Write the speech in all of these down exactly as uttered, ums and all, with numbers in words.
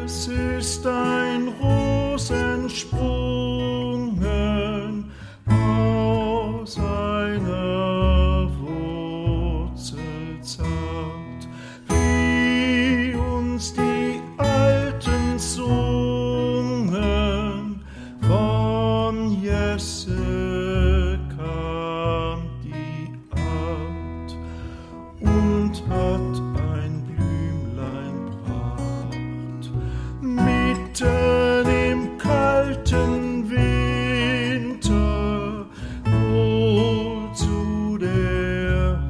Es ist ein Rosensprungen aus einer Wurzel zart, wie uns die Alten sungen, von Jesse kam die Art und hat ein Blümlein bracht, mitten im kalten Winter, wohl zu der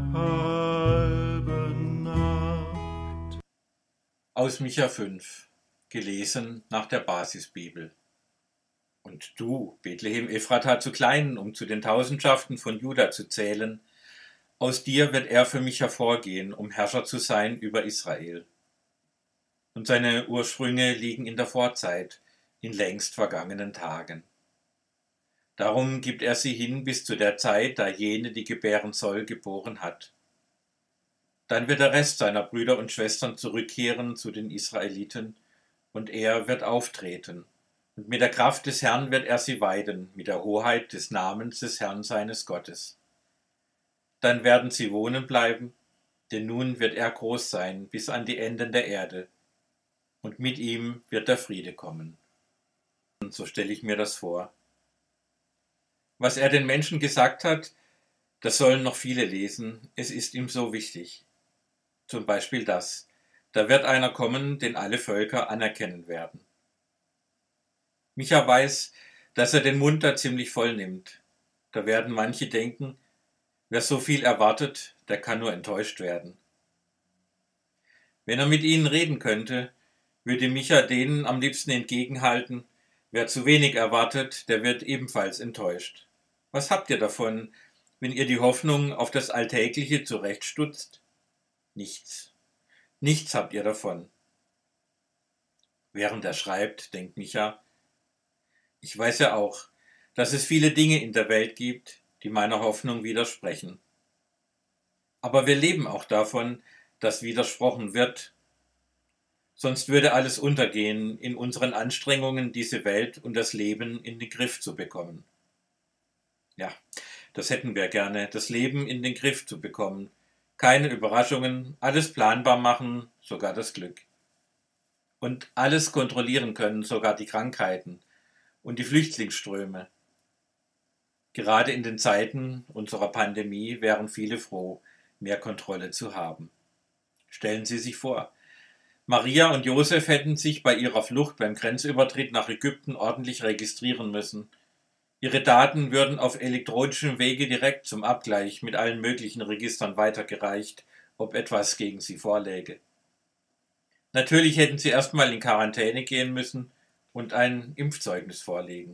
halben Nacht. Aus Micha fünf, gelesen nach der Basisbibel. Und du, Bethlehem Ephrata, zu klein, um zu den Tausendschaften von Juda zu zählen, aus dir wird er für mich hervorgehen, um Herrscher zu sein über Israel. Und seine Ursprünge liegen in der Vorzeit, in längst vergangenen Tagen. Darum gibt er sie hin bis zu der Zeit, da jene, die gebären soll, geboren hat. Dann wird der Rest seiner Brüder und Schwestern zurückkehren zu den Israeliten, und er wird auftreten. Und mit der Kraft des Herrn wird er sie weiden, mit der Hoheit des Namens des Herrn seines Gottes. Dann werden sie wohnen bleiben, denn nun wird er groß sein bis an die Enden der Erde, und mit ihm wird der Friede kommen. Und so stelle ich mir das vor. Was er den Menschen gesagt hat, das sollen noch viele lesen, es ist ihm so wichtig. Zum Beispiel das: Da wird einer kommen, den alle Völker anerkennen werden. Micha weiß, dass er den Mund da ziemlich voll nimmt. Da werden manche denken, wer so viel erwartet, der kann nur enttäuscht werden. Wenn er mit ihnen reden könnte, würde Micha denen am liebsten entgegenhalten: Wer zu wenig erwartet, der wird ebenfalls enttäuscht. Was habt ihr davon, wenn ihr die Hoffnung auf das Alltägliche zurechtstutzt? Nichts. Nichts habt ihr davon. Während er schreibt, denkt Micha: Ich weiß ja auch, dass es viele Dinge in der Welt gibt, die meiner Hoffnung widersprechen. Aber wir leben auch davon, dass widersprochen wird. Sonst würde alles untergehen in unseren Anstrengungen, diese Welt und das Leben in den Griff zu bekommen. Ja, das hätten wir gerne, das Leben in den Griff zu bekommen. Keine Überraschungen, alles planbar machen, sogar das Glück. Und alles kontrollieren können, sogar die Krankheiten und die Flüchtlingsströme. Gerade in den Zeiten unserer Pandemie wären viele froh, mehr Kontrolle zu haben. Stellen Sie sich vor, Maria und Josef hätten sich bei ihrer Flucht beim Grenzübertritt nach Ägypten ordentlich registrieren müssen. Ihre Daten würden auf elektronischem Wege direkt zum Abgleich mit allen möglichen Registern weitergereicht, ob etwas gegen sie vorläge. Natürlich hätten sie erstmal in Quarantäne gehen müssen und ein Impfzeugnis vorlegen.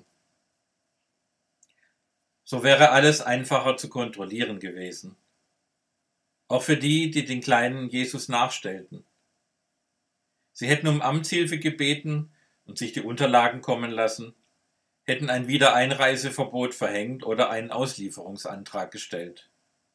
So wäre alles einfacher zu kontrollieren gewesen. Auch für die, die den kleinen Jesus nachstellten. Sie hätten um Amtshilfe gebeten und sich die Unterlagen kommen lassen, hätten ein Wiedereinreiseverbot verhängt oder einen Auslieferungsantrag gestellt.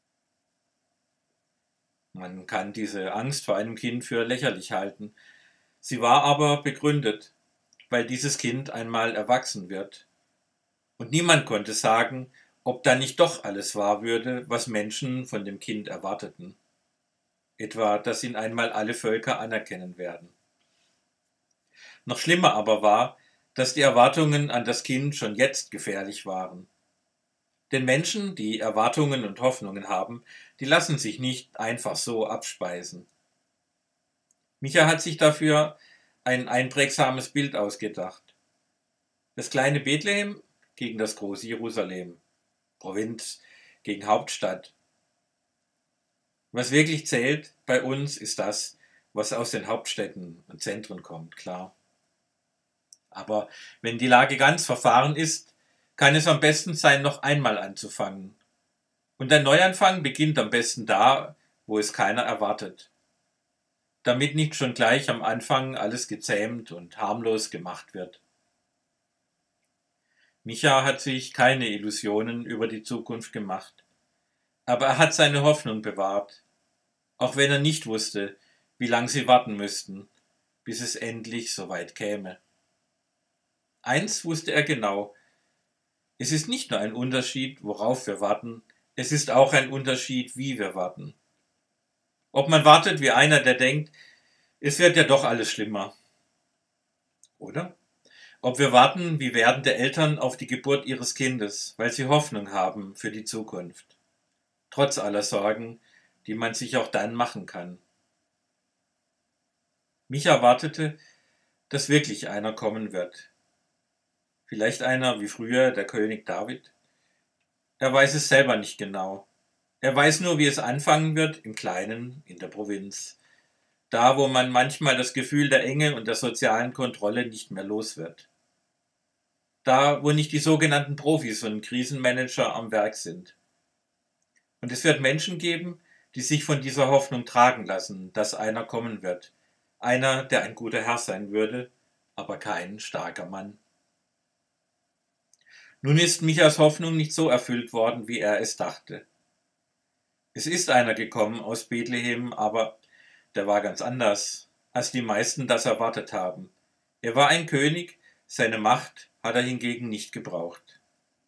Man kann diese Angst vor einem Kind für lächerlich halten. Sie war aber begründet, weil dieses Kind einmal erwachsen wird. Und niemand konnte sagen, ob da nicht doch alles wahr würde, was Menschen von dem Kind erwarteten. Etwa, dass ihn einmal alle Völker anerkennen werden. Noch schlimmer aber war, dass die Erwartungen an das Kind schon jetzt gefährlich waren. Denn Menschen, die Erwartungen und Hoffnungen haben, die lassen sich nicht einfach so abspeisen. Micha hat sich dafür ein einprägsames Bild ausgedacht. Das kleine Bethlehem gegen das große Jerusalem, Provinz gegen Hauptstadt. Was wirklich zählt bei uns ist das, was aus den Hauptstädten und Zentren kommt, klar. Aber wenn die Lage ganz verfahren ist, kann es am besten sein, noch einmal anzufangen. Und ein Neuanfang beginnt am besten da, wo es keiner erwartet. Damit nicht schon gleich am Anfang alles gezähmt und harmlos gemacht wird. Micha hat sich keine Illusionen über die Zukunft gemacht. Aber er hat seine Hoffnung bewahrt, auch wenn er nicht wusste, wie lange sie warten müssten, bis es endlich so weit käme. Eins wusste er genau: Es ist nicht nur ein Unterschied, worauf wir warten, es ist auch ein Unterschied, wie wir warten. Ob man wartet wie einer, der denkt, es wird ja doch alles schlimmer. Oder? Ob wir warten wie werdende Eltern auf die Geburt ihres Kindes, weil sie Hoffnung haben für die Zukunft. Trotz aller Sorgen, die man sich auch dann machen kann. Mich erwartete, dass wirklich einer kommen wird. Vielleicht einer wie früher der König David. Er weiß es selber nicht genau. Er weiß nur, wie es anfangen wird, im Kleinen, in der Provinz. Da, wo man manchmal das Gefühl der Enge und der sozialen Kontrolle nicht mehr los wird. Da, wo nicht die sogenannten Profis und Krisenmanager am Werk sind. Und es wird Menschen geben, die sich von dieser Hoffnung tragen lassen, dass einer kommen wird. Einer, der ein guter Herr sein würde, aber kein starker Mann. Nun ist Michas Hoffnung nicht so erfüllt worden, wie er es dachte. Es ist einer gekommen aus Bethlehem, aber der war ganz anders, als die meisten das erwartet haben. Er war ein König, seine Macht hat er hingegen nicht gebraucht.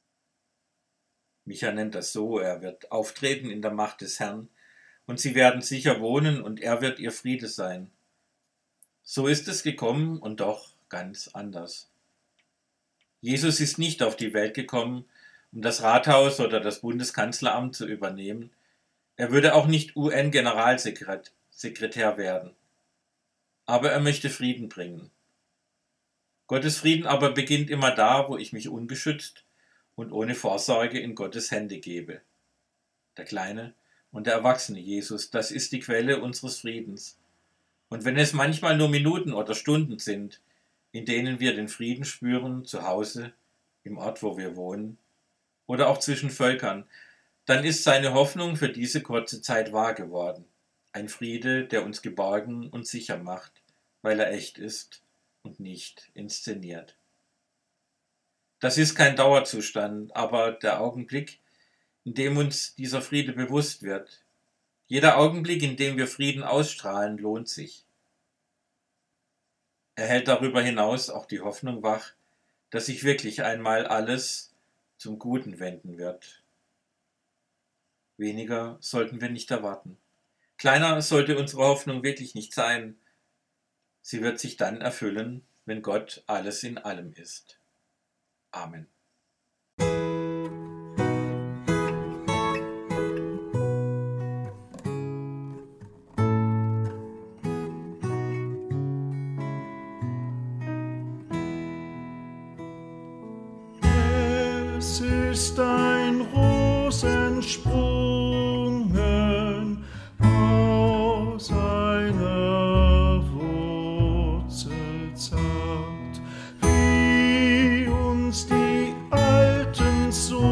Micha nennt das so: Er wird auftreten in der Macht des Herrn, und sie werden sicher wohnen, und er wird ihr Friede sein. So ist es gekommen und doch ganz anders. Jesus ist nicht auf die Welt gekommen, um das Rathaus oder das Bundeskanzleramt zu übernehmen. Er würde auch nicht U N-Generalsekretär werden. Aber er möchte Frieden bringen. Gottes Frieden aber beginnt immer da, wo ich mich ungeschützt und ohne Vorsorge in Gottes Hände gebe. Der kleine und der erwachsene Jesus, das ist die Quelle unseres Friedens. Und wenn es manchmal nur Minuten oder Stunden sind, in denen wir den Frieden spüren, zu Hause, im Ort, wo wir wohnen, oder auch zwischen Völkern, dann ist seine Hoffnung für diese kurze Zeit wahr geworden. Ein Friede, der uns geborgen und sicher macht, weil er echt ist und nicht inszeniert. Das ist kein Dauerzustand, aber der Augenblick, in dem uns dieser Friede bewusst wird. Jeder Augenblick, in dem wir Frieden ausstrahlen, lohnt sich. Er hält darüber hinaus auch die Hoffnung wach, dass sich wirklich einmal alles zum Guten wenden wird. Weniger sollten wir nicht erwarten. Kleiner sollte unsere Hoffnung wirklich nicht sein. Sie wird sich dann erfüllen, wenn Gott alles in allem ist. Amen. Es ist ein Rosensprungen aus einer Wurzel zart, wie uns die Alten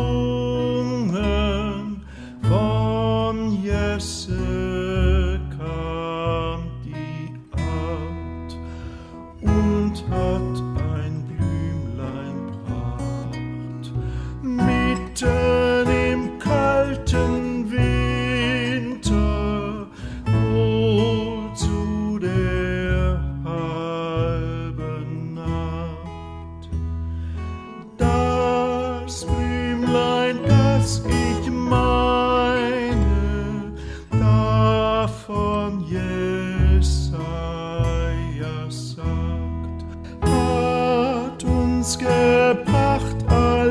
sungen. Von Jesse kam die Art und hat ein Blümlein bracht, mitten im kalten Winter, wohl zu der halben Nacht. Das Blümlein, das ich meine, davon Jesaja sagt, hat uns gebracht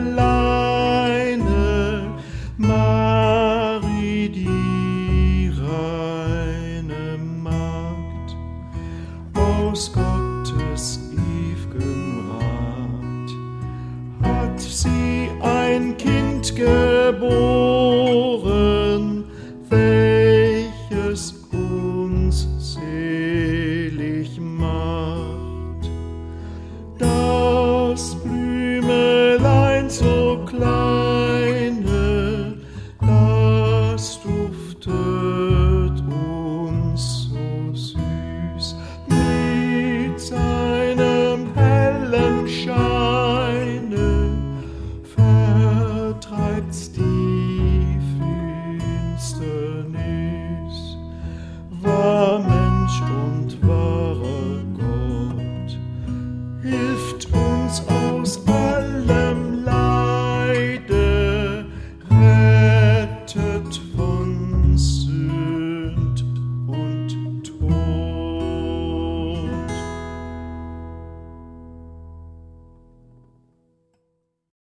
alleine Marie, die reine Magd, aus Gottes ew'gem Rat, hat sie ein Kind geboren.